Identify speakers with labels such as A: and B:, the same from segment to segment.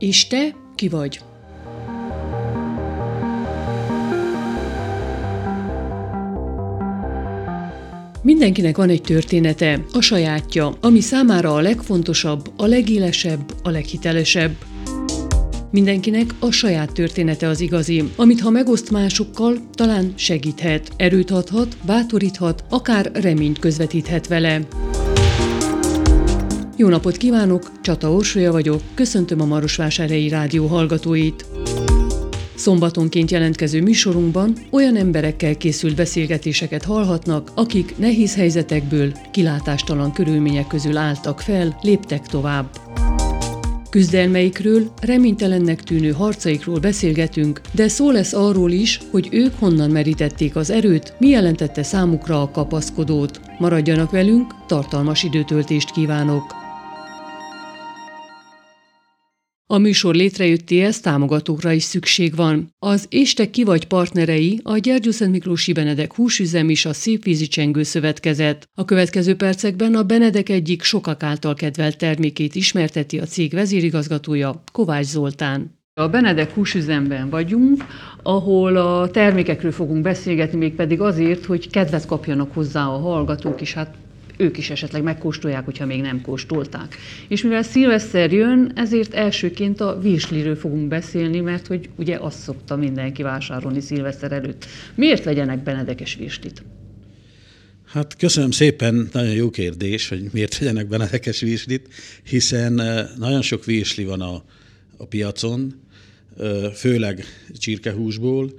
A: És te ki vagy? Mindenkinek van egy története, a sajátja, ami számára a legfontosabb, a legélesebb, a leghitelesebb. Mindenkinek a saját története az igazi, amit ha megoszt másokkal, talán segíthet, erőt adhat, bátoríthat, akár reményt közvetíthet vele. Jó napot kívánok, Csata Orsolya vagyok, köszöntöm a Marosvásárhelyi Rádió hallgatóit. Szombatonként jelentkező műsorunkban olyan emberekkel készült beszélgetéseket hallhatnak, akik nehéz helyzetekből, kilátástalan körülmények közül álltak fel, léptek tovább. Küzdelmeikről, reménytelennek tűnő harcaikról beszélgetünk, de szó lesz arról is, hogy ők honnan merítették az erőt, mi jelentette számukra a kapaszkodót. Maradjanak velünk, tartalmas időtöltést kívánok! A műsor létrejöttéhez támogatókra is szükség van. Az És te ki vagy partnerei a Gyergyószentmiklósi Benedek húsüzem és a Szépvízi Csengő Szövetkezet. A következő percekben a Benedek egyik sokak által kedvelt termékét ismerteti a cég vezérigazgatója, Kovács Zoltán. A Benedek húsüzemben vagyunk, ahol a termékekről fogunk beszélgetni, mégpedig azért, hogy kedvet kapjanak hozzá a hallgatók is, ők is esetleg megkóstolják, hogyha még nem kóstolták. És mivel szilveszter jön, ezért elsőként a virsliről fogunk beszélni, mert hogy ugye azt szokta mindenki vásárolni szilveszter előtt. Miért vegyenek benedekes virslit?
B: Hát köszönöm szépen, nagyon jó kérdés, hogy miért vegyenek benedekes virslit, hiszen nagyon sok virsli van a piacon, főleg csirkehúsból.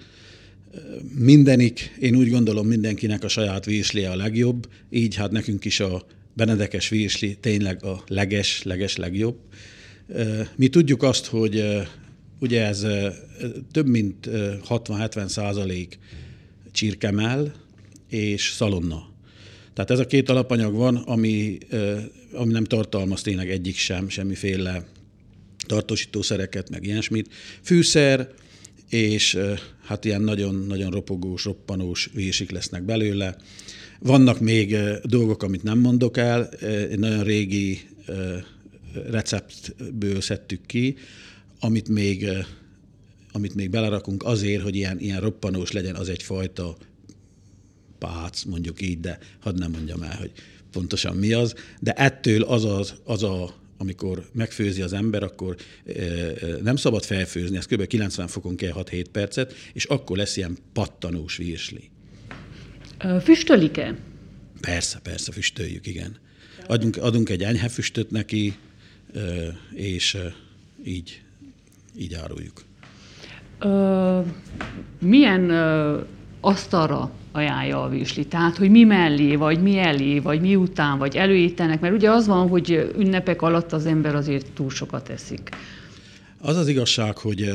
B: Én úgy gondolom, mindenkinek a saját virslie a legjobb, így hát nekünk is a benedekes virsli tényleg a leges legjobb. Mi tudjuk azt, hogy ugye ez több mint 60-70% csirkemell és szalonna. Tehát ez a két alapanyag van, ami nem tartalmaz tényleg egyik sem, semmiféle tartósítószereket, meg ilyesmit. Fűszer, és hát ilyen nagyon-nagyon ropogós, roppanós virsik lesznek belőle. Vannak még dolgok, amit nem mondok el, egy nagyon régi receptből szedtük ki, amit még belerakunk azért, hogy ilyen roppanós legyen, az egyfajta pác, mondjuk így, de hadd nem mondjam el, hogy pontosan mi az, de ettől amikor megfőzi az ember, akkor nem szabad felfőzni, ez kb. 90 fokon kell 6-7 percet, és akkor lesz ilyen pattanós virsli.
A: Füstölik-e?
B: Persze, füstöljük, igen. Adunk egy enyhe füstöt neki, és így áruljuk.
A: Milyen asztalra ajánlja a virslit? Tehát, hogy mi mellé, vagy mi elé, vagy mi után, vagy előételnek, mert ugye az van, hogy ünnepek alatt az ember azért túl sokat eszik.
B: Az az igazság, hogy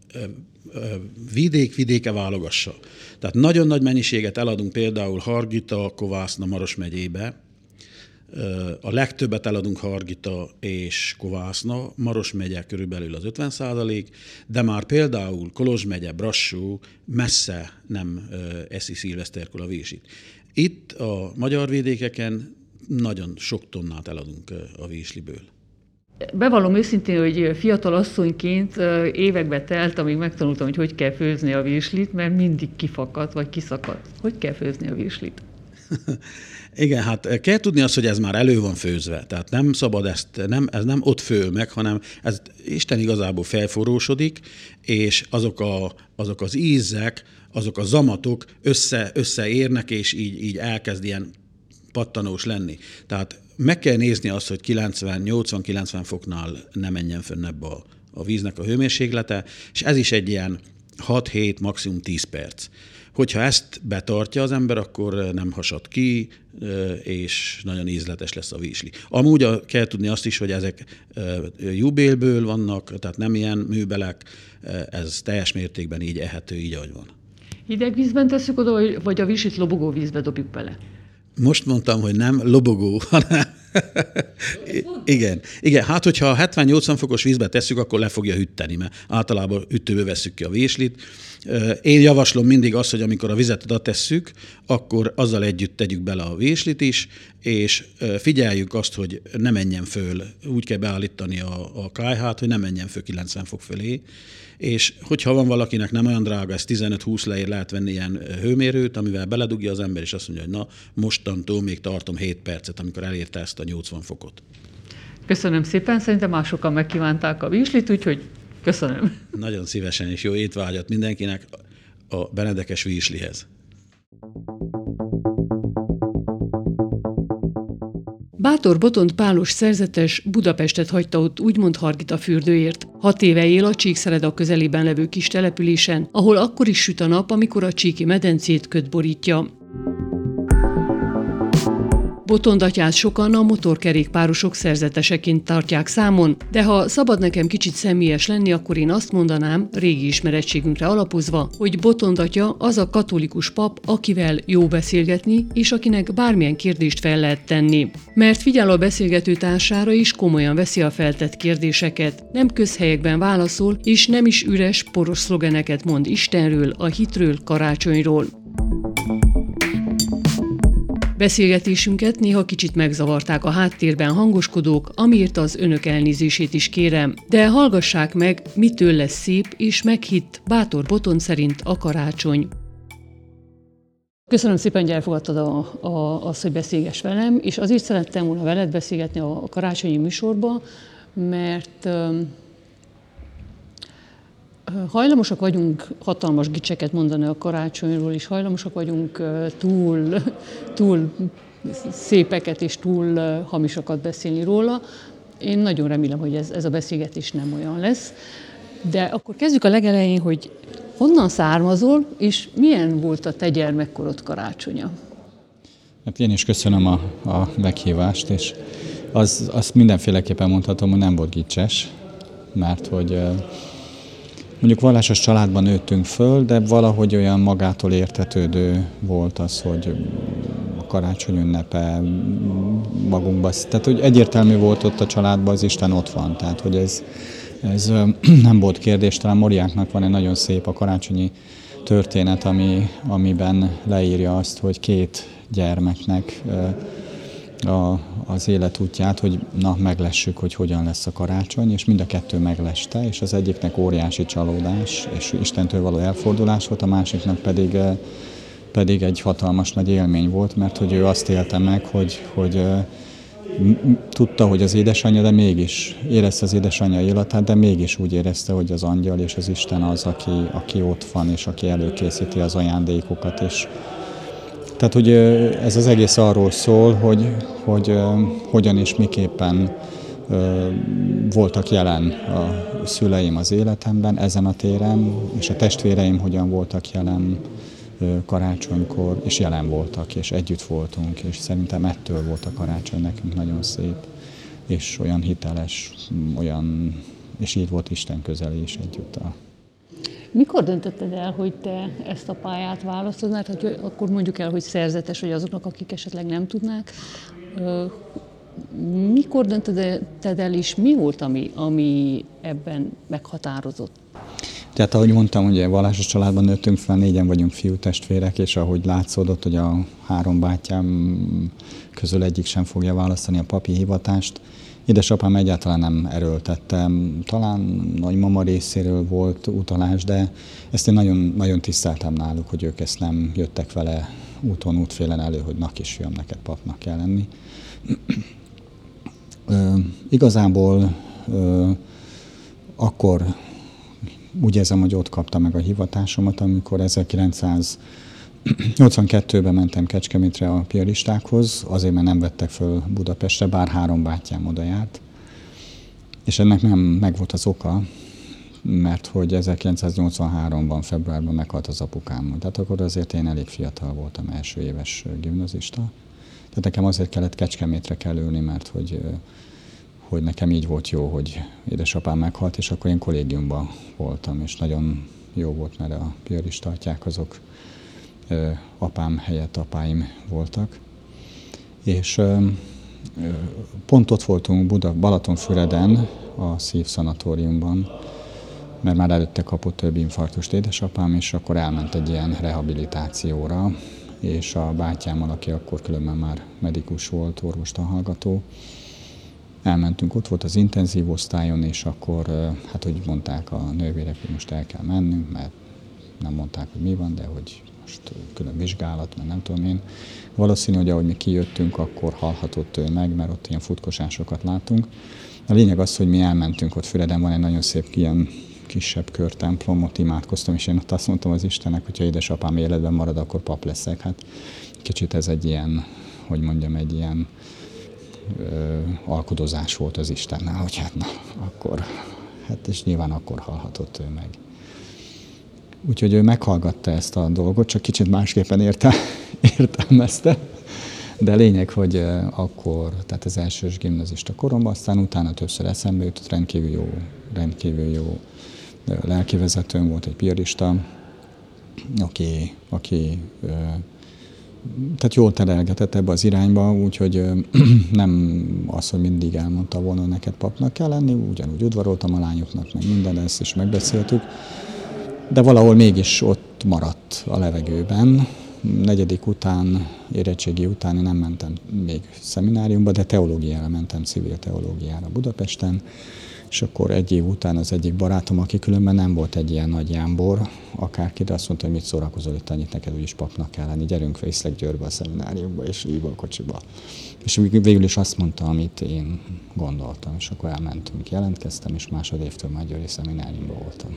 B: vidéke válogassa. Tehát nagyon nagy mennyiséget eladunk például Hargita, Kovászna, Maros megyébe. A legtöbbet eladunk Hargita és Kovászna, Maros megye körülbelül az 50%, de már például Kolozs megye, Brassó messze nem eszi szilveszterkor a virslit. Itt a magyar vidékeken nagyon sok tonnát eladunk a virsliből.
A: Bevallom őszintén, hogy fiatal asszonyként évekbe telt, amíg megtanultam, hogy kell főzni a virslit, mert mindig kifakadt vagy kiszakadt. Hogy kell főzni a virslit?
B: Igen, hát kell tudni azt, hogy ez már elő van főzve, tehát nem szabad ez nem ott fől meg, hanem ez Isten igazából felforrósodik, és azok az ízek, azok a zamatok összeérnek, és így elkezd ilyen pattanós lenni. Tehát meg kell nézni azt, hogy 80-90 foknál ne menjen fönnebb a víznek a hőmérséklete, és ez is egy ilyen 6-7, maximum 10 perc. Hogyha ezt betartja az ember, akkor nem hasad ki, és nagyon ízletes lesz a virsli. Amúgy kell tudni azt is, hogy ezek jubélből vannak, tehát nem ilyen műbelek, ez teljes mértékben így ehető, így ahogy van.
A: Hideg vízben tesszük oda, vagy a virslit lobogó vízbe dobjuk bele?
B: Most mondtam, hogy nem lobogó, hanem Igen, hát hogyha 70-80 fokos vízbe tesszük, akkor le fogja hűteni, mert általában hűtőbe vesszük ki a véslit. Én javaslom mindig azt, hogy amikor a vizet oda tesszük, akkor azzal együtt tegyük bele a véslit is, és figyeljük azt, hogy ne menjen föl, úgy kell beállítani a kályhát, hogy ne menjen föl 90 fok fölé, és hogyha van valakinek nem olyan drága, ez 15-20 leér, lehet venni ilyen hőmérőt, amivel beledugja az ember, és azt mondja, hogy na, mostantól még tartom 7 percet, amikor elérte ezt a 80 fokot.
A: Köszönöm szépen, szerintem már sokan megkívánták a virslit, úgyhogy köszönöm.
B: Nagyon szívesen és jó étvágyat mindenkinek a Benedekes virslihez.
A: Bátor Botond Pálos szerzetes Budapestet hagyta ott úgymond Hargita fürdőért. 6 éve él a Csíkszereda közelében levő kis településen, ahol akkor is süt a nap, amikor a Csíki medencét köd borítja. Botond atyát sokan a motorkerékpárosok szerzeteseként tartják számon, de ha szabad nekem kicsit személyes lenni, akkor én azt mondanám, régi ismerettségünkre alapozva, hogy Botond atya az a katolikus pap, akivel jó beszélgetni, és akinek bármilyen kérdést fel lehet tenni. Mert figyel a beszélgető társára is, komolyan veszi a feltett kérdéseket, nem közhelyekben válaszol, és nem is üres, poros szlogeneket mond Istenről, a hitről, karácsonyról. Beszélgetésünket néha kicsit megzavarták a háttérben hangoskodók, amiért az önök elnézését is kérem. De hallgassák meg, mitől lesz szép és meghitt Bátor Botond szerint a karácsony. Köszönöm szépen, hogy elfogadtad azt, hogy beszélgess velem, és azért szerettem volna veled beszélgetni a karácsonyi műsorba, mert hajlamosak vagyunk hatalmas gicseket mondani a karácsonyról, és hajlamosak vagyunk túl szépeket és túl hamisakat beszélni róla. Én nagyon remélem, hogy ez a beszélgetés nem olyan lesz. De akkor kezdjük a legelején, hogy honnan származol, és milyen volt a te gyermekkorod karácsonya?
C: Hát én is köszönöm a meghívást, és azt mindenféleképpen mondhatom, hogy nem volt gicses, mert hogy mondjuk vallásos családban nőttünk föl, de valahogy olyan magától értetődő volt az, hogy a karácsony ünnepe magunkban. Tehát, hogy egyértelmű volt ott a családban, az Isten ott van. Tehát, hogy ez nem volt kérdés. Talán Moriáknak van egy nagyon szép a karácsonyi történet, amiben leírja azt, hogy 2 gyermeknek az életútját, hogy meglessük, hogy hogyan lesz a karácsony, és mind a 2 megleste, és az egyiknek óriási csalódás, és Istentől való elfordulás volt, a másiknak pedig egy hatalmas nagy élmény volt, mert hogy ő azt élte meg, hogy tudta, hogy az édesanyja, de mégis érezte az édesanyja életát, de mégis úgy érezte, hogy az angyal és az Isten az, aki ott van, és aki előkészíti az ajándékokat, és tehát, hogy ez az egész arról szól, hogy hogyan és miképpen voltak jelen a szüleim az életemben, ezen a téren, és a testvéreim hogyan voltak jelen karácsonykor, és jelen voltak, és együtt voltunk, és szerintem ettől volt a karácsony nekünk nagyon szép, és olyan hiteles, és így volt Isten közeli is egyúttal.
A: Mikor döntötted el, hogy te ezt a pályát választod? Mert hogy akkor mondjuk el, hogy szerzetes vagy azoknak, akik esetleg nem tudnák. Mikor döntötted el, és mi volt, ami ebben meghatározott?
C: Tehát ahogy mondtam, ugye vallásos családban nőttünk fel, 4-en vagyunk fiútestvérek, és ahogy látszódott, hogy a 3 bátyám közül egyik sem fogja választani a papi hivatást, édesapám egyáltalán nem erőltette. Talán nagymama részéről volt utalás, de ezt én nagyon, nagyon tiszteltem náluk, hogy ők ezt nem jöttek vele útfélen elő, hogy na kisfiam, neked papnak kell lenni. Igazából akkor úgy érzem, hogy ott kaptam meg a hivatásomat, amikor 1982-ben mentem Kecskemétre a piaristákhoz, azért, mert nem vettek föl Budapestre, bár 3 bátyám oda járt. És ennek nem megvolt az oka, mert hogy 1983-ban, februárban meghalt az apukám. Tehát akkor azért én elég fiatal voltam, első éves gimnazista. Tehát nekem azért kellett Kecskemétre kerülni, mert hogy nekem így volt jó, hogy édesapám meghalt, és akkor én kollégiumban voltam, és nagyon jó volt, mert a piarista atyák azok apám helyett apáim voltak. És Pont ott voltunk Balatonfüreden, a szívszanatóriumban, mert már előtte kapott több infarktust édesapám, és akkor elment egy ilyen rehabilitációra, és a bátyámmal, aki akkor különben már medikus volt, orvostanhallgató, elmentünk, ott volt az intenzív osztályon, és akkor, hát hogy mondták a nővérek, hogy most el kell mennünk, mert nem mondták, hogy mi van, de hogy most külön vizsgálat, mert nem tudom én. Valószínű, hogy ahogy mi kijöttünk, akkor halhatott ő meg, mert ott ilyen futkosásokat látunk. A lényeg az, hogy mi elmentünk, ott Füreden van egy nagyon szép ilyen kisebb körtemplom, ott imádkoztam, és én ott azt mondtam az Istennek, hogyha édesapám életben marad, akkor pap leszek. Hát kicsit ez egy ilyen, hogy mondjam, egy ilyen alkudozás volt az Istennel, hogy hát na, akkor, hát és nyilván akkor halhatott ő meg. Úgyhogy ő meghallgatta ezt a dolgot, csak kicsit másképpen értelmezte, de lényeg, hogy akkor, tehát az elsős gimnazista koromban, aztán utána többször eszembe jutott, rendkívül jó lelkivezetőm volt, egy piarista, aki tehát jól terelgetett ebbe az irányba, úgyhogy nem az, hogy mindig elmondta volna, hogy neked papnak kell lenni, ugyanúgy udvaroltam a lányoknak, meg minden, ezt is megbeszéltük, de valahol mégis ott maradt a levegőben. 4. után, érettségi után én nem mentem még szemináriumba, de teológiára mentem, civil teológiára Budapesten, és akkor egy év után az egyik barátom, aki különben nem volt egy ilyen nagy jámbor, akárki, de azt mondta, hogy mit szórakozol itt annyit, neked úgyis papnak kell lenni, gyerünk Észak-Győrbe a szemináriumba, és ülj a kocsiba. És végül is azt mondta, amit én gondoltam, és akkor elmentünk, jelentkeztem, és másodévtől már győri szemináriumban voltam.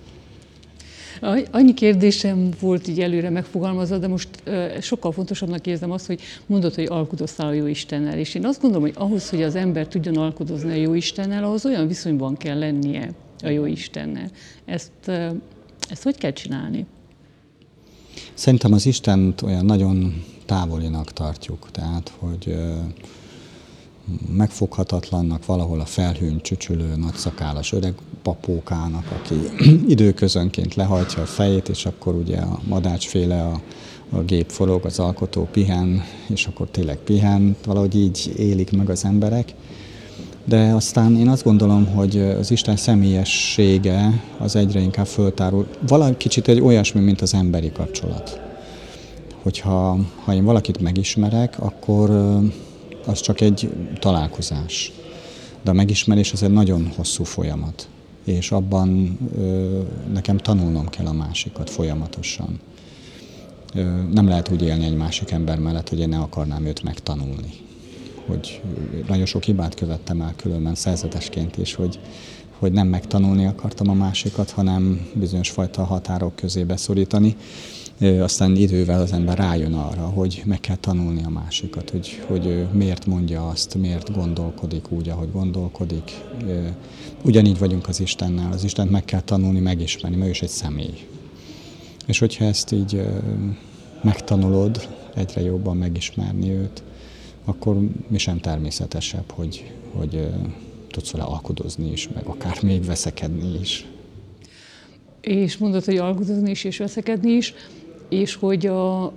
A: Annyi kérdésem volt így előre megfogalmazva, de most sokkal fontosabbnak érzem azt, hogy mondod, hogy alkudoztál a Jóistennel. És én azt gondolom, hogy ahhoz, hogy az ember tudjon alkudozni a Jóistennel, ahhoz olyan viszonyban kell lennie a Jóistennel. Ezt hogy kell csinálni?
C: Szerintem az Istent olyan nagyon távolinak tartjuk, tehát, hogy megfoghatatlannak, valahol a felhőn csücsülő, nagyszakállas öreg papókának, aki időközönként lehajtja a fejét, és akkor ugye a madácsféle a gép forog, az alkotó pihen, és akkor tényleg pihen, valahogy így élik meg az emberek. De aztán én azt gondolom, hogy az Isten személyessége az egyre inkább föltárul. Valami kicsit egy olyasmi, mint az emberi kapcsolat. Hogyha én valakit megismerek, akkor az csak egy találkozás. De a megismerés az egy nagyon hosszú folyamat. És abban nekem tanulnom kell a másikat folyamatosan. Nem lehet úgy élni egy másik ember mellett, hogy én ne akarnám őt megtanulni. Hogy nagyon sok hibát követtem el különben szerzetesként is, hogy nem megtanulni akartam a másikat, hanem bizonyos fajta határok közé beszorítani. Aztán idővel az ember rájön arra, hogy meg kell tanulni a másikat, hogy miért mondja azt, miért gondolkodik úgy, ahogy gondolkodik. Ugyanígy vagyunk az Istennel. Az Istent meg kell tanulni, megismerni, mert ő is egy személy. És hogyha ezt így megtanulod, egyre jobban megismerni őt, akkor mi sem természetesebb, hogy tudsz vele alkudozni is, meg akár még veszekedni is.
A: És mondod, hogy alkudozni is, és veszekedni is, és hogy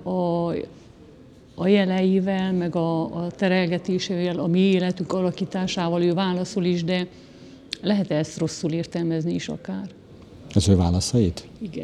A: a jeleivel, meg a terelgetésével, a mi életünk alakításával ő válaszol is, de lehet ezt rosszul értelmezni is akár?
C: Az ő válaszait?
A: Igen.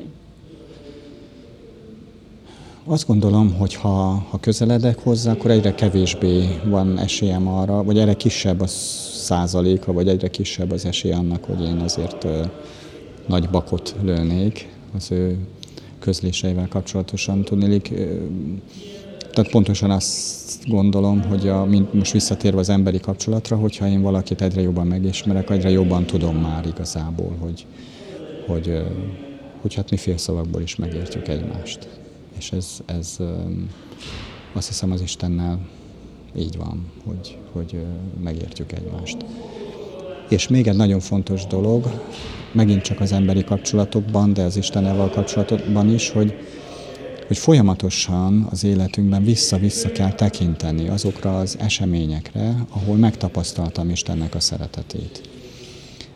C: Azt gondolom, hogy ha közeledek hozzá, akkor egyre kevésbé van esélyem arra, vagy egyre kisebb a százaléka, vagy egyre kisebb az esély annak, hogy én azért nagy bakot lőnék az ő közléseivel kapcsolatosan. Tudnélik, tehát pontosan azt gondolom, hogy most visszatérve az emberi kapcsolatra, hogyha én valakit egyre jobban megismerek, egyre jobban tudom már igazából, hogy hát mi félszavakból is megértjük egymást. És ez azt hiszem az Istennel így van, hogy megértjük egymást. És még egy nagyon fontos dolog, megint csak az emberi kapcsolatokban, de az Istennel kapcsolatban is, hogy folyamatosan az életünkben vissza-vissza kell tekinteni azokra az eseményekre, ahol megtapasztaltam Istennek a szeretetét.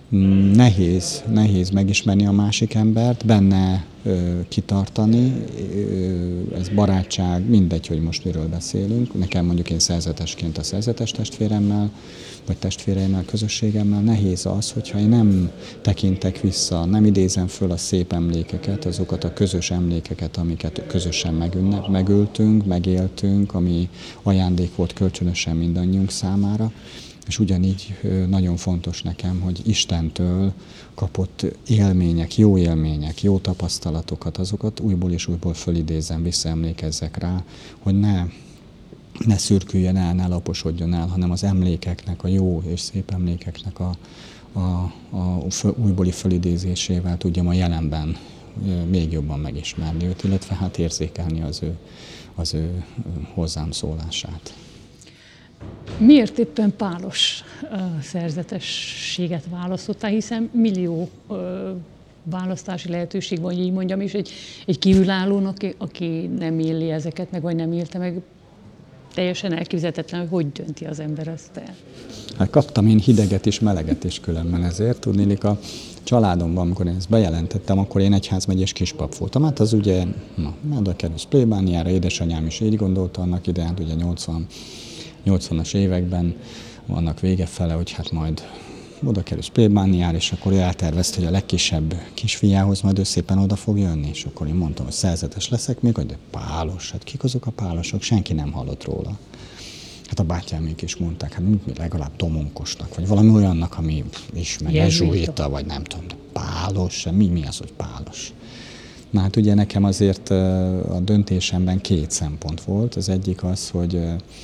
C: nehéz megismerni a másik embert, benne kitartani, ez barátság, mindegy, hogy most miről beszélünk. Nekem mondjuk én szerzetesként a szerzetes testvéremmel, vagy testvéreimmel, közösségemmel nehéz az, hogyha én nem tekintek vissza, nem idézem föl a szép emlékeket, azokat a közös emlékeket, amiket közösen megöltünk, megéltünk, ami ajándék volt kölcsönösen mindannyiunk számára. És ugyanígy nagyon fontos nekem, hogy Istentől kapott élmények, jó tapasztalatokat, azokat újból és újból fölidézem, visszaemlékezzek rá, hogy ne szürküljön el, ne laposodjon el, hanem az emlékeknek, a jó és szép emlékeknek a újbóli fölidézésével tudjam a jelenben még jobban megismerni őt, illetve hát érzékelni az ő hozzám szólását.
A: Miért éppen pálos szerzetességet választottál, hiszen millió választási lehetőség van, így mondjam, és egy kívülállónak, aki nem éli ezeket meg, vagy nem élte meg, teljesen elképzelhetetlen, hogy dönti az ember ezt el.
C: Hát kaptam én hideget és meleget is különben ezért. Tudnélik, a családomban, amikor én ezt bejelentettem, akkor én egyházmegyés kispap voltam. Hát az ugye, oda kerülsz plébániára, édesanyám is így gondolta annak idején, hát ugye 80-as években vannak vége fele, hogy hát majd oda kerülsz plébániára, és akkor ő eltervezte, hogy a legkisebb kisfiához majd ő szépen oda fog jönni, és akkor én mondtam, hogy szerzetes leszek még, hogy pálos, hát kik azok a pálosok, senki nem hallott róla. Hát a bátyámék is mondták, hát mi legalább Domonkosnak, vagy valami olyannak, ami ismer, jezsuita, vagy nem tudom, de pálos, mi az, hogy pálos? Na hát ugye nekem azért a döntésemben 2 szempont volt. Az egyik az, hogy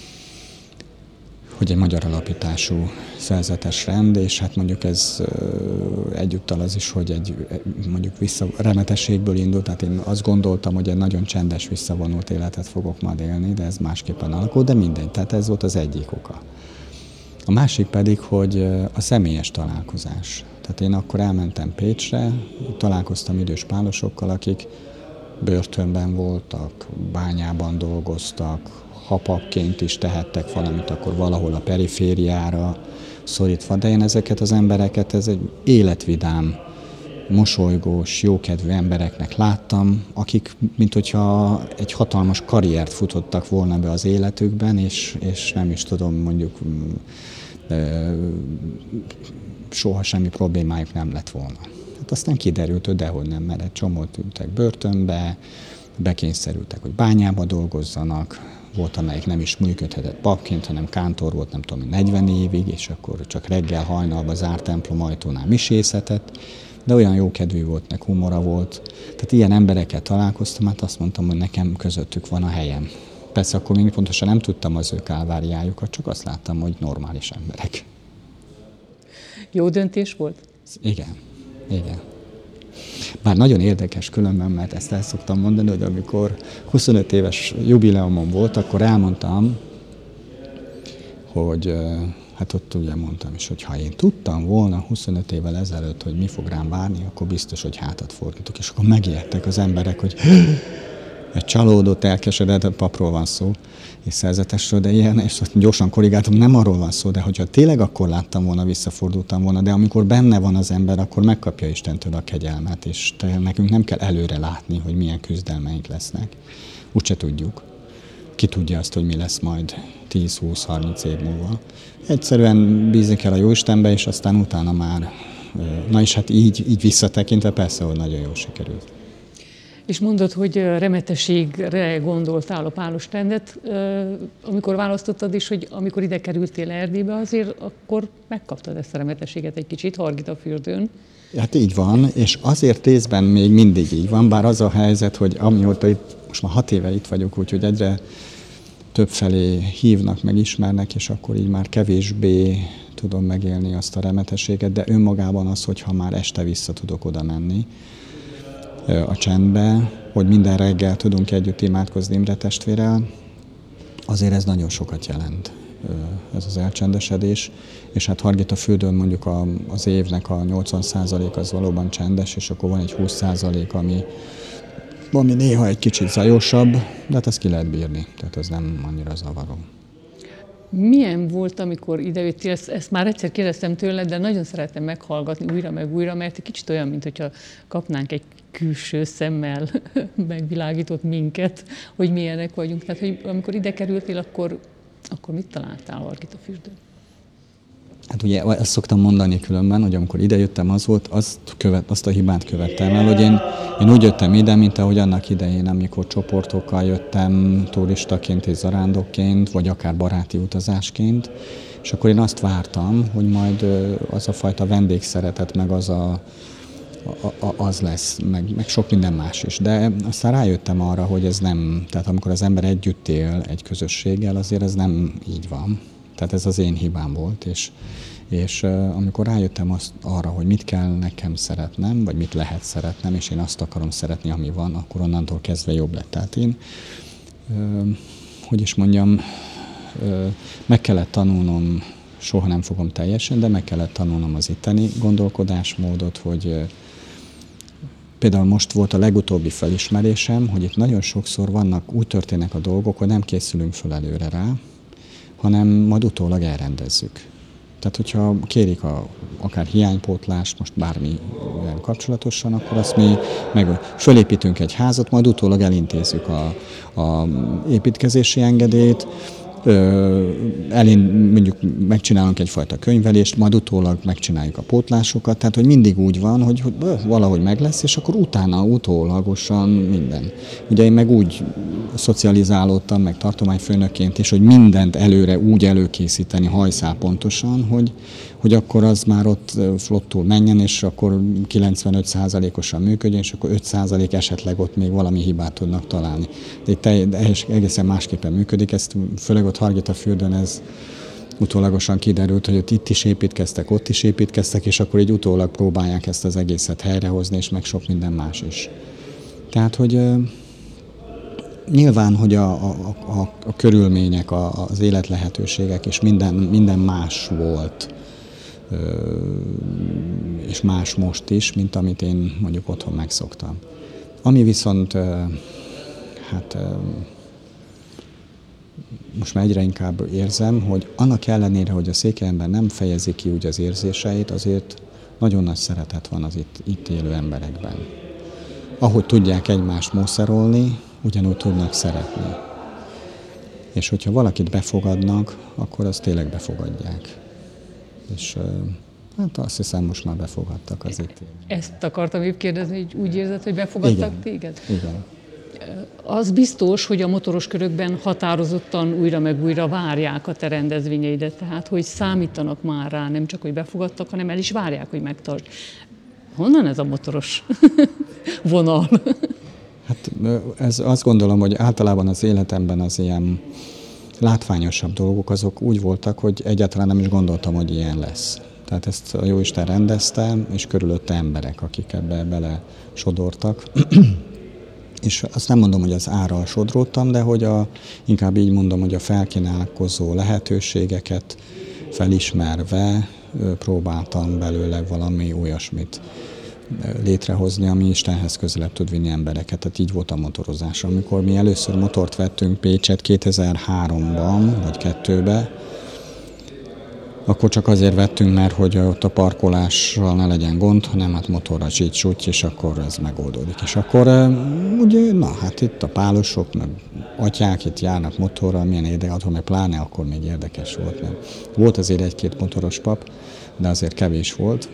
C: egy magyar alapítású szerzetes rend, és hát mondjuk ez egyúttal az is, hogy mondjuk remetességből indult, tehát én azt gondoltam, hogy egy nagyon csendes, visszavonult életet fogok majd élni, de ez másképpen alakult, de mindegy, tehát ez volt az egyik oka. A másik pedig, hogy a személyes találkozás. Tehát én akkor elmentem Pécsre, találkoztam idős pálosokkal, akik börtönben voltak, bányában dolgoztak, ha papként is tehettek valamit, akkor valahol a perifériára szorítva. De én ezeket az embereket, ez egy életvidám, mosolygós, jókedvű embereknek láttam, akik, mint hogyha egy hatalmas karriert futottak volna be az életükben, és nem is tudom, mondjuk soha semmi problémájuk nem lett volna. Hát aztán kiderült, hogy dehogy nem, mert egy csomót ültek börtönbe, bekényszerültek, hogy bányába dolgozzanak, volt, amelyik nem is működhetett papként, hanem kántor volt, nem tudom, 40 évig, és akkor csak reggel hajnalban zárt templom ajtónál misézhetett, de olyan jókedvű volt, meg humora volt. Tehát ilyen emberekkel találkoztam, hát azt mondtam, hogy nekem közöttük van a helyem. Persze akkor még pontosan nem tudtam az ő kálváriájukat, csak azt láttam, hogy normális emberek.
A: Jó döntés volt?
C: Igen. Bár nagyon érdekes különben, mert ezt el szoktam mondani, hogy amikor 25 éves jubileumom volt, akkor elmondtam, hogy hát ott ugye mondtam is, hogy ha én tudtam volna 25 évvel ezelőtt, hogy mi fog rám várni, akkor biztos, hogy hátat fordítok. És akkor megijedtek az emberek, hogy egy csalódott, elkeseredett papról van szó, és szerzetesről, de ilyen, és gyorsan korrigáltam, nem arról van szó, de hogyha tényleg akkor láttam volna, visszafordultam volna, de amikor benne van az ember, akkor megkapja Istentől a kegyelmet, és nekünk nem kell előre látni, hogy milyen küzdelmeink lesznek. Úgyse tudjuk. Ki tudja azt, hogy mi lesz majd 10-20-30 év múlva. Egyszerűen bízni kell a Jóistenbe, és aztán utána már, na és hát így visszatekintve persze, hogy nagyon jól sikerült.
A: És mondod, hogy remetességre gondoltál a pálos rendet, amikor választottad is, hogy amikor ide kerültél Erdélybe, azért akkor megkaptad ezt a remetességet egy kicsit Hargitafürdőn.
C: Hát így van, és azért részben még mindig így van, bár az a helyzet, hogy amióta itt, most már 6 éve itt vagyok, úgyhogy egyre többfelé hívnak, meg ismernek, és akkor így már kevésbé tudom megélni azt a remetességet, de önmagában az, hogyha már este vissza tudok oda menni a csendbe, hogy minden reggel tudunk együtt imádkozni Imre testvérrel, azért ez nagyon sokat jelent, ez az elcsendesedés. És hát Hargitafürdőn mondjuk az évnek a 80% az valóban csendes, és akkor van egy 20%, ami néha egy kicsit zajosabb, de hát ezt ki lehet bírni, tehát ez nem annyira zavaró.
A: Milyen volt, amikor idejöttél? Ezt már egyszer kérdeztem tőled, de nagyon szeretem meghallgatni újra meg újra, mert egy kicsit olyan, mintha kapnánk egy külső szemmel megvilágított minket, hogy milyenek vagyunk. Tehát, hogy amikor ide kerültél, akkor mit találtál Margitafürdőn?
C: Hát ugye azt szoktam mondani különben, hogy amikor idejöttem, azt a hibát követtem el, hogy én úgy jöttem ide, mint ahogy annak idején, amikor csoportokkal jöttem, turistaként és zarándokként, vagy akár baráti utazásként, és akkor én azt vártam, hogy majd az a fajta vendégszeretet, meg az lesz, meg sok minden más is. De aztán rájöttem arra, hogy ez nem, tehát amikor az ember együtt él egy közösséggel, azért ez nem így van. Tehát ez az én hibám volt, és amikor rájöttem arra, hogy mit kell nekem szeretnem, vagy mit lehet szeretnem, és én azt akarom szeretni, ami van, akkor onnantól kezdve jobb lett. Tehát én, hogy is mondjam, meg kellett tanulnom, soha nem fogom teljesen, de meg kellett tanulnom az itteni gondolkodásmódot, hogy például most volt a legutóbbi felismerésem, hogy itt nagyon sokszor úgy történnek a dolgok, hogy nem készülünk föl előre rá, hanem majd utólag elrendezzük. Tehát, hogyha kérik akár hiánypótlást, most bármilyen kapcsolatosan, akkor azt mi fölépítünk egy házat, majd utólag elintézzük a építkezési engedélyt, mondjuk megcsinálunk egyfajta könyvelést, majd utólag megcsináljuk a pótlásokat, tehát hogy mindig úgy van, hogy valahogy meg lesz, és akkor utólagosan minden. Ugye én meg úgy szocializálódtam, meg tartományfőnökként is, hogy mindent előre úgy előkészíteni hajszál pontosan, hogy akkor az már ott flottul menjen, és akkor 95%-osan működjön, és akkor 5% esetleg ott még valami hibát tudnak találni. De itt egészen másképpen működik, ezt főleg ott Margitafürdőn ez utólagosan kiderült, hogy itt is építkeztek, ott is építkeztek, és akkor így utólag próbálják ezt az egészet helyrehozni, és meg sok minden más is. Tehát, hogy nyilván, hogy a körülmények, az életlehetőségek és minden más volt, és más most is, mint amit én mondjuk otthon megszoktam. Ami viszont, most már egyre inkább érzem, hogy annak ellenére, hogy a székelyember nem fejezi ki úgy az érzéseit, azért nagyon nagy szeretet van az itt élő emberekben. Ahogy tudják egymást mószerolni, ugyanúgy tudnak szeretni. És hogyha valakit befogadnak, akkor azt tényleg befogadják. És hát azt hiszem, most már befogadtak az itt.
A: Ezt akartam épp kérdezni, hogy úgy érzed, hogy befogadtak téged?
C: Igen.
A: Az biztos, hogy a motoros körökben határozottan újra meg újra várják a te rendezvényeidet, tehát hogy számítanak már rá, nem csak, hogy befogadtak, hanem el is várják, hogy megtartsd. Honnan ez a motoros vonal? Hát
C: azt gondolom, hogy általában az életemben az ilyen látványosabb dolgok azok úgy voltak, hogy egyáltalán nem is gondoltam, hogy ilyen lesz. Tehát ezt a Jóisten rendezte, és körülötte emberek, akik ebbe bele sodortak. És azt nem mondom, hogy az árral sodródtam, de hogy inkább így mondom, hogy a felkínálkozó lehetőségeket felismerve próbáltam belőle valami olyasmit létrehozni, ami Istenhez közelebb tud vinni embereket. Tehát így volt a motorozás. Amikor mi először motort vettünk Pécset 2003-ban, vagy 2002-ben, akkor csak azért vettünk, mert hogy ott a parkolással ne legyen gond, hanem hát motorra csítsúgy, és akkor ez megoldódik. És akkor ugye, hát itt a pálosok, meg atyák itt járnak motorral, milyen érdekes, meg pláne akkor még érdekes volt, mert volt azért egy-két motoros pap, de azért kevés volt.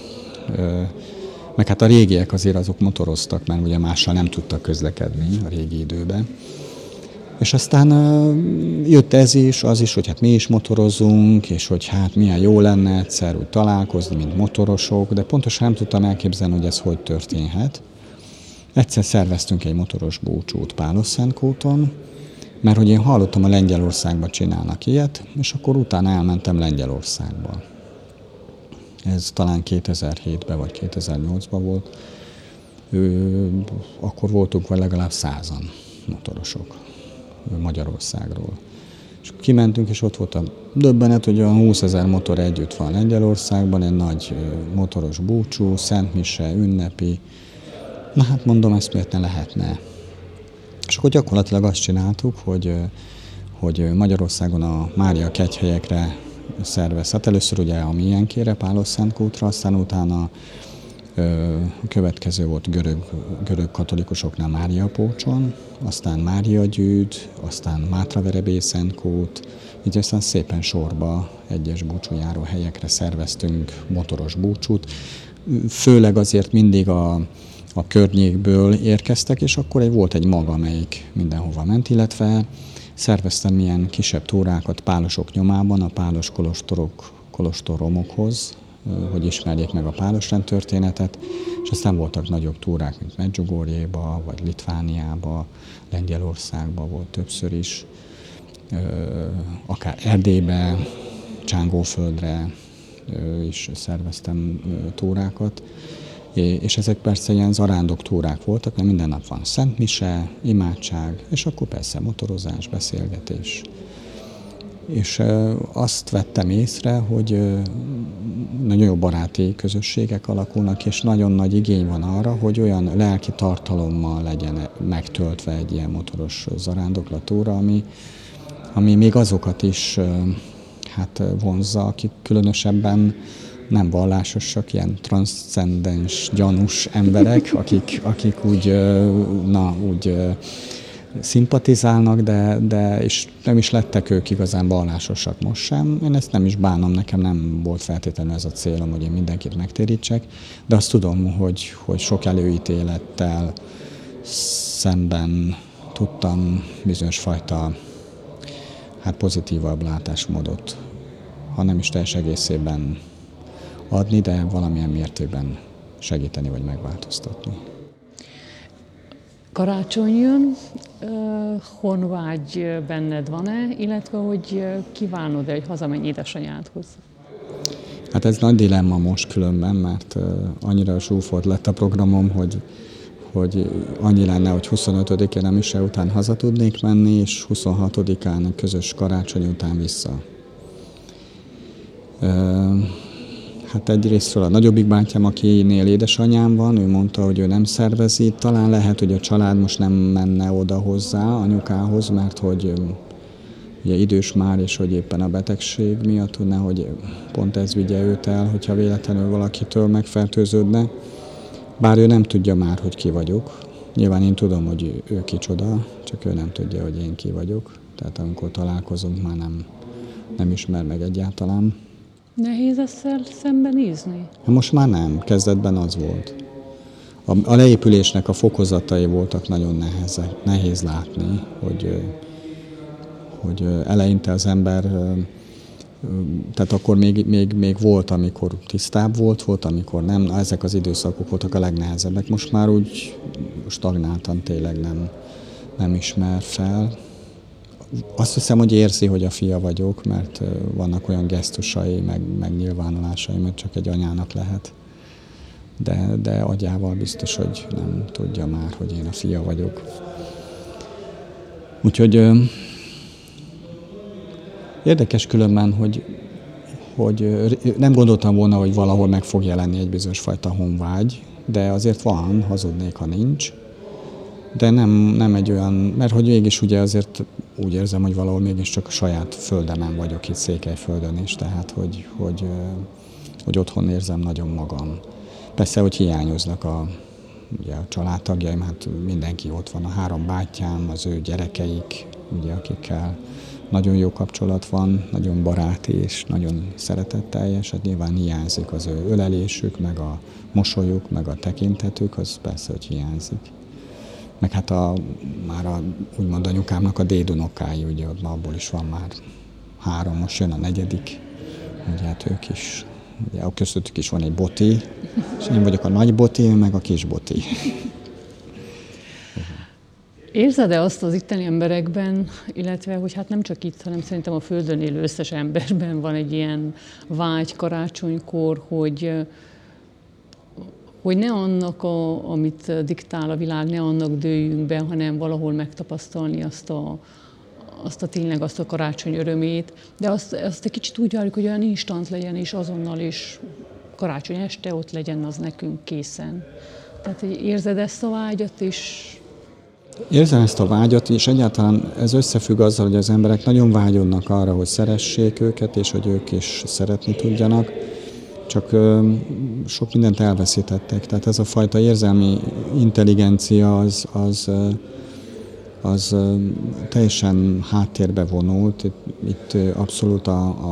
C: Meg hát a régiek azért azok motoroztak, mert ugye mással nem tudtak közlekedni a régi időben. És aztán jött ez is, az is, hogy hát mi is motorozunk, és hogy hát milyen jó lenne egyszer úgy találkozni, mint motorosok, de pontosan nem tudtam elképzelni, hogy ez hogy történhet. Egyszer szerveztünk egy motoros búcsút Pálosszentkúton, mert hogy én hallottam, a Lengyelországban csinálnak ilyet, és akkor utána elmentem Lengyelországba. Ez talán 2007-ben vagy 2008-ban volt. Akkor voltunk vagy legalább 100-an motorosok Magyarországról. És kimentünk, és ott volt a döbbenet, hogy olyan 20 000 motor együtt van Lengyelországban, egy nagy motoros búcsú, szentmise, ünnepi. Na hát mondom, ezt miért ne lehetne. És akkor gyakorlatilag azt csináltuk, hogy Magyarországon a Mária kegyhelyekre szervez. Hát először ugye a Milyenkére, Pálos-Szentkútra, aztán utána a következő volt görög katolikusoknál Máriapócson, aztán Máriagyűd, aztán Mátraverebélyszentkút, így aztán szépen sorba egyes búcsújáró helyekre szerveztünk motoros búcsút. Főleg azért mindig a környékből érkeztek, és akkor volt egy mag, amelyik mindenhova ment, illetve szerveztem ilyen kisebb túrákat pálosok nyomában, a pálos kolostoromokhoz, hogy ismerjék meg a pálosrend történetet, és aztán voltak nagyobb túrák, mint Medjugorjéba, vagy Litvániába, Lengyelországba volt többször is, akár Erdélybe, Csángóföldre is szerveztem túrákat, és ezek persze ilyen zarándok túrák voltak, mert minden nap van szentmise, imádság, és akkor persze motorozás, beszélgetés. És azt vettem észre, hogy nagyon jó baráti közösségek alakulnak, és nagyon nagy igény van arra, hogy olyan lelki tartalommal legyen megtöltve egy ilyen motoros zarándoklatúra, ami még azokat is vonzza, akik különösebben nem vallásosak, ilyen transzcendens, gyanús emberek, akik úgy szimpatizálnak, de és nem is lettek ők igazán vallásosak most sem. Én ezt nem is bánom, nekem nem volt feltétlenül ez a célom, hogy én mindenkit megtérítsek, de azt tudom, hogy sok előítélettel szemben tudtam bizonyos fajta pozitívabb látásmódot, ha nem is teljes egészében adni, de valamilyen mértékben segíteni vagy megváltoztatni.
A: Karácsony jön, honvágy benned van-e, illetve hogy kívánod-e, hogy hazamenj édesanyádhoz?
C: Hát ez nagy dilemma most különben, mert annyira zsúfolt lett a programom, hogy annyi lenne, hogy 25-én a mise után haza tudnék menni, és 26-án a közös karácsony után vissza. Hát egyrésztről a nagyobbik bátyám, akinél édesanyám van, ő mondta, hogy ő nem szervezi. Talán lehet, hogy a család most nem menne oda hozzá, anyukához, mert hogy ugye idős már, és hogy éppen a betegség miatt, hogy nehogy pont ez vigye őt el, hogyha véletlenül valakitől megfertőződne. Bár ő nem tudja már, hogy ki vagyok. Nyilván én tudom, hogy ő kicsoda, csak ő nem tudja, hogy én ki vagyok. Tehát amikor találkozunk, már nem ismer meg egyáltalán.
A: Nehéz ezzel szembenézni?
C: Most már nem, kezdetben az volt. A leépülésnek a fokozatai voltak nagyon nehéz látni, hogy eleinte az ember, tehát akkor még volt, amikor tisztább volt, amikor nem, ezek az időszakok voltak a legnehezebbek. Most már úgy stagnáltan tényleg nem ismer fel. Azt hiszem, hogy érzi, hogy a fia vagyok, mert vannak olyan gesztusai, meg nyilvánulásai, mert csak egy anyának lehet. De agyával biztos, hogy nem tudja már, hogy én a fia vagyok. Úgyhogy érdekes különben, hogy nem gondoltam volna, hogy valahol meg fog jelenni egy bizonyos fajta honvágy, de azért van, hazudnék, ha nincs. De nem egy olyan, mert hogy mégis ugye azért úgy érzem, hogy valahol mégiscsak a saját földemen vagyok itt Székelyföldön is, tehát hogy otthon érzem nagyon magam. Persze, hogy hiányoznak ugye a családtagjaim, hát mindenki ott van, a 3 bátyám, az ő gyerekeik, ugye, akikkel nagyon jó kapcsolat van, nagyon baráti és nagyon szeretetteljes, hát nyilván hiányzik az ő ölelésük, meg a mosolyuk, meg a tekintetük, az persze, hogy hiányzik. Meg hát úgymond anyukámnak a dédunokái, ugye abból is van már 3, most jön a 4. Ugye hát ők is, ugye közöttük is van egy Boti, és én vagyok a nagy Boti, meg a kis Boti.
A: Érzed-e azt az itteni emberekben, illetve, hogy hát nem csak itt, hanem szerintem a Földön élő összes emberben van egy ilyen vágy karácsonykor, hogy ne annak, amit diktál a világ, ne annak dőljünk be, hanem valahol megtapasztalni azt a karácsony örömét, de azt egy kicsit úgy várjuk, hogy olyan instant legyen, és azonnal is karácsony este ott legyen az nekünk készen. Tehát érzed ezt a vágyat, és...
C: Érzem ezt a vágyat, és egyáltalán ez összefügg azzal, hogy az emberek nagyon vágyodnak arra, hogy szeressék őket, és hogy ők is szeretni tudjanak, csak sok mindent elveszítettek. Tehát ez a fajta érzelmi intelligencia az teljesen háttérbe vonult. Itt abszolút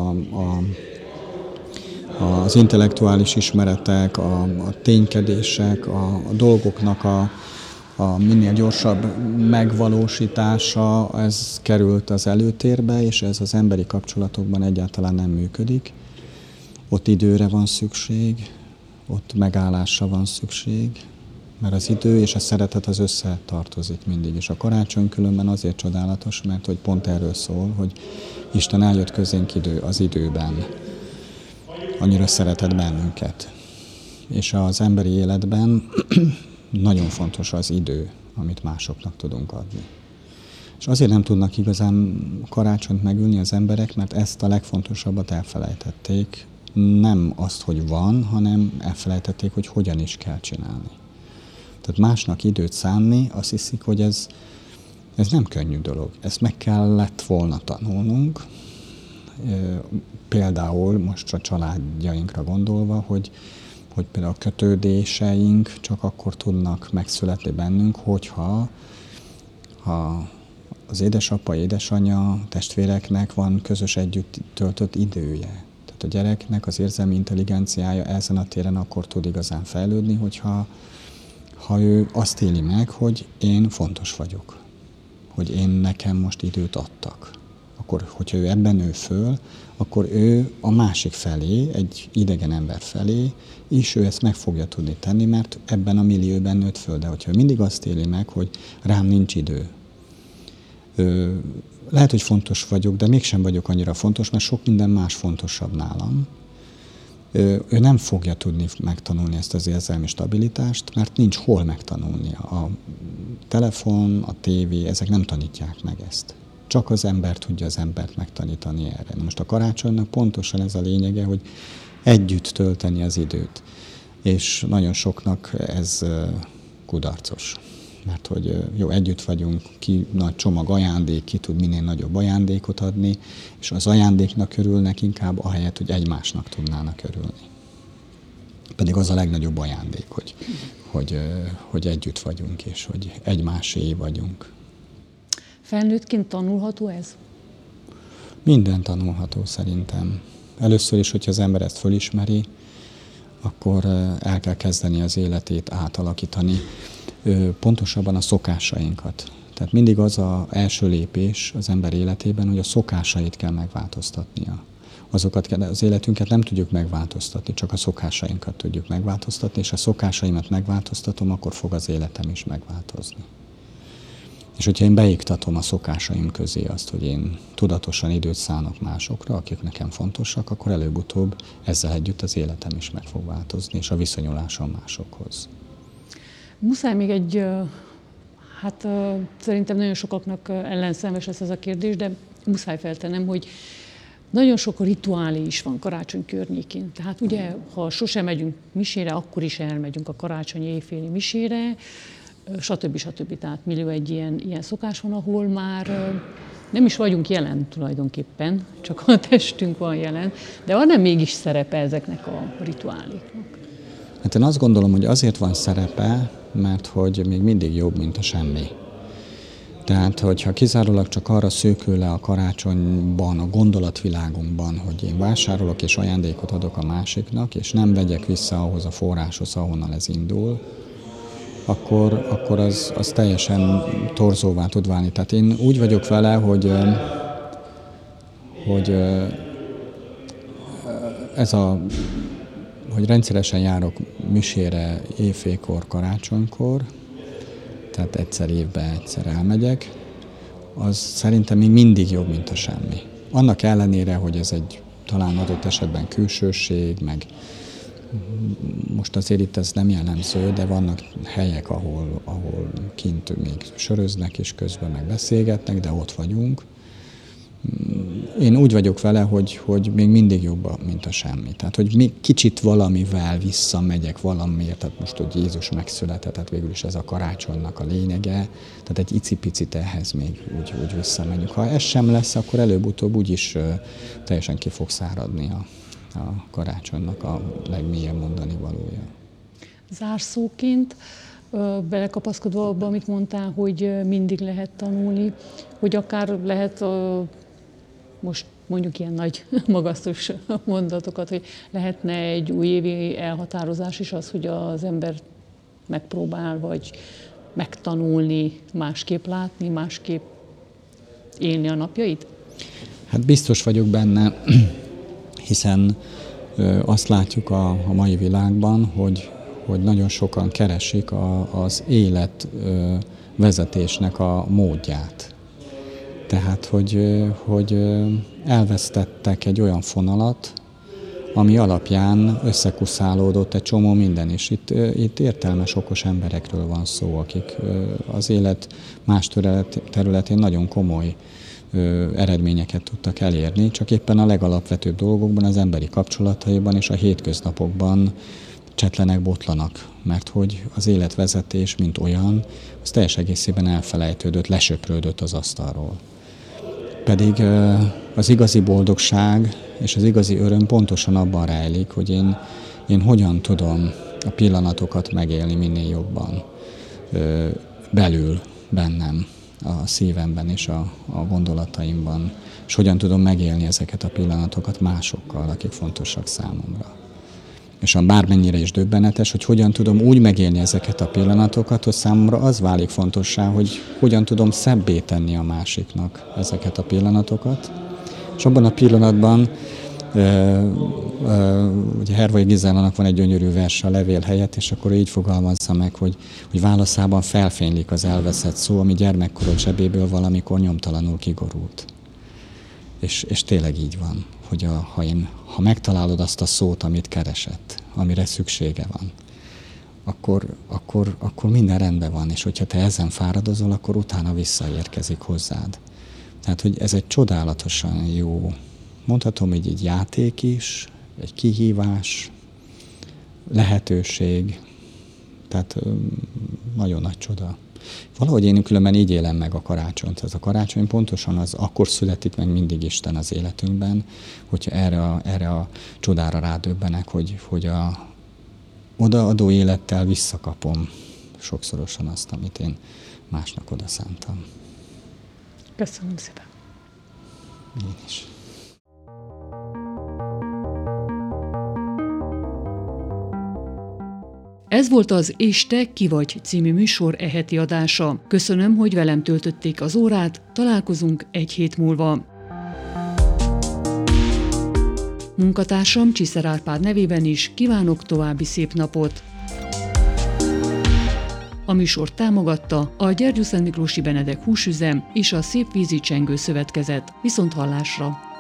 C: az intellektuális ismeretek, a ténykedések, a dolgoknak a minél gyorsabb megvalósítása, ez került az előtérbe, és ez az emberi kapcsolatokban egyáltalán nem működik. Ott időre van szükség, ott megállásra van szükség, mert az idő és a szeretet az összetartozik mindig. És a karácsony különben azért csodálatos, mert hogy pont erről szól, hogy Isten eljött közénk az időben. Annyira szeretett bennünket. És az emberi életben nagyon fontos az idő, amit másoknak tudunk adni. És azért nem tudnak igazán karácsonyt megülni az emberek, mert ezt a legfontosabbat elfelejtették. Nem azt, hogy van, hanem elfelejtették, hogy hogyan is kell csinálni. Tehát másnak időt szánni, azt hiszik, hogy ez nem könnyű dolog. Ezt meg kellett volna tanulnunk. Például most a családjainkra gondolva, hogy például a kötődéseink csak akkor tudnak megszületni bennünk, hogyha az édesapa, édesanyja, testvéreknek van közös együtt töltött idője. Tehát a gyereknek az érzelmi intelligenciája ezen a téren akkor tud igazán fejlődni, hogyha ő azt éli meg, hogy én fontos vagyok, hogy nekem most időt adtak. Akkor, hogyha ő ebben nő föl, akkor ő a másik felé, egy idegen ember felé is ő ezt meg fogja tudni tenni, mert ebben a millióben nőtt föl. De hogyha ő mindig azt éli meg, hogy rám nincs idő. Lehet, hogy fontos vagyok, de mégsem vagyok annyira fontos, mert sok minden más fontosabb nálam. Ő nem fogja tudni megtanulni ezt az érzelmi stabilitást, mert nincs hol megtanulnia. A telefon, a tévé, ezek nem tanítják meg ezt. Csak az ember tudja az embert megtanítani erre. Na most a karácsonynak pontosan ez a lényege, hogy együtt tölteni az időt. És nagyon soknak ez kudarcos. Mert hogy jó, együtt vagyunk, ki nagy csomag ajándék, ki tud minél nagyobb ajándékot adni, és az ajándéknak örülnek inkább ahelyett, hogy egymásnak tudnának örülni. Pedig az a legnagyobb ajándék, hogy együtt vagyunk, és hogy egymásé vagyunk.
A: Felnőttként tanulható ez?
C: Minden tanulható szerintem. Először is, hogyha az ember ezt fölismeri, akkor el kell kezdeni az életét átalakítani, pontosabban a szokásainkat. Tehát mindig az az első lépés az ember életében, hogy a szokásait kell megváltoztatnia. Az életünket nem tudjuk megváltoztatni, csak a szokásainkat tudjuk megváltoztatni, és a szokásaimat megváltoztatom, akkor fog az életem is megváltozni. És hogyha én beiktatom a szokásaim közé azt, hogy én tudatosan időt szánok másokra, akik nekem fontosak, akkor előbb-utóbb ezzel együtt az életem is meg fog változni, és a viszonyulásom másokhoz.
A: Muszáj még szerintem nagyon sokaknak ellenszenves lesz ez a kérdés, de muszáj feltennem, hogy nagyon sok rituálé is van karácsony környékén. Tehát ugye, ha sosem megyünk misére, akkor is elmegyünk a karácsonyi éjféli misére, stb. Tehát millió egy ilyen szokás van, ahol már nem is vagyunk jelen tulajdonképpen, csak a testünk van jelen, de van nem mégis szerepe ezeknek a rituáléknak?
C: Hát én azt gondolom, hogy azért van szerepe, mert hogy még mindig jobb, mint a semmi. Tehát, hogyha kizárólag csak arra szűkül le a karácsonyban, a gondolatvilágunkban, hogy én vásárolok és ajándékot adok a másiknak, és nem vegyek vissza ahhoz a forráshoz, ahonnan ez indul, akkor az teljesen torzóvá tud válni. Tehát én úgy vagyok vele, hogy rendszeresen járok misére éjfélkor, karácsonykor, tehát egyszer évben egyszer elmegyek, az szerintem még mindig jobb, mint a semmi. Annak ellenére, hogy ez egy talán adott esetben külsőség, meg most azért itt ez nem jellemző, de vannak helyek, ahol kint még söröznek, és közben meg beszélgetnek, de ott vagyunk. én úgy vagyok vele, hogy még mindig jobb, mint a semmi. Tehát, hogy még kicsit valamivel visszamegyek valamiért, tehát most, hogy Jézus megszületett, tehát végül is ez a karácsonynak a lényege, tehát egy icipicit ehhez még úgy visszamegyünk. Ha ez sem lesz, akkor előbb-utóbb úgyis teljesen ki fog száradni a karácsonynak a legmélyebb mondani valója.
A: Zárszóként, belekapaszkodva abba, amit mondtál, hogy mindig lehet tanulni, hogy akár lehet most mondjuk ilyen nagy, magasztos mondatokat, hogy lehetne egy újévi elhatározás is az, hogy az ember megpróbál, vagy megtanulni, másképp látni, másképp élni a napjait?
C: Hát biztos vagyok benne, hiszen azt látjuk a mai világban, hogy nagyon sokan keresik az élet vezetésnek a módját. Tehát, hogy elvesztettek egy olyan fonalat, ami alapján összekuszálódott egy csomó minden is. Itt értelmes, okos emberekről van szó, akik az élet más területén nagyon komoly eredményeket tudtak elérni, csak éppen a legalapvetőbb dolgokban, az emberi kapcsolataiban és a hétköznapokban csetlenek, botlanak, mert hogy az életvezetés, mint olyan, az teljes egészében elfelejtődött, lesöprődött az asztalról. Pedig az igazi boldogság és az igazi öröm pontosan abban rejlik, hogy én hogyan tudom a pillanatokat megélni minél jobban belül, bennem, a szívemben és a gondolataimban, és hogyan tudom megélni ezeket a pillanatokat másokkal, akik fontosak számomra. És bármennyire is döbbenetes, hogy hogyan tudom úgy megélni ezeket a pillanatokat, hogy számomra az válik fontossá, hogy hogyan tudom szebbé tenni a másiknak ezeket a pillanatokat. És abban a pillanatban, ugye Hervai Gizellának van egy gyönyörű verse a levél helyett, és akkor így fogalmazza meg, hogy válaszában felfénylik az elveszett szó, ami gyermekkorod zsebéből valamikor nyomtalanul kigorult. És tényleg így van, hogy ha megtalálod azt a szót, amit keresett, amire szüksége van, akkor minden rendben van, és hogyha te ezen fáradozol, akkor utána visszaérkezik hozzád. Tehát, hogy ez egy csodálatosan jó, mondhatom, hogy egy játék is, egy kihívás, lehetőség, tehát nagyon nagy csoda. Valahogy én különben így élem meg a karácsonyt. Ez a karácsony pontosan az akkor születik meg mindig Isten az életünkben, hogyha erre a csodára rádöbbenek, hogy a odaadó élettel visszakapom sokszorosan azt, amit én másnak odaszántam.
A: Köszönöm szépen.
C: Én is.
A: Ez volt az És te ki vagy című műsor heti adása. Köszönöm, hogy velem töltötték az órát, találkozunk egy hét múlva. Munkatársam Csiszer Árpád nevében is kívánok további szép napot. A műsort támogatta a Gyergyószentmiklósi Benedek Húsüzem és a Szépvízi Csengő Szövetkezet. Viszonthallásra!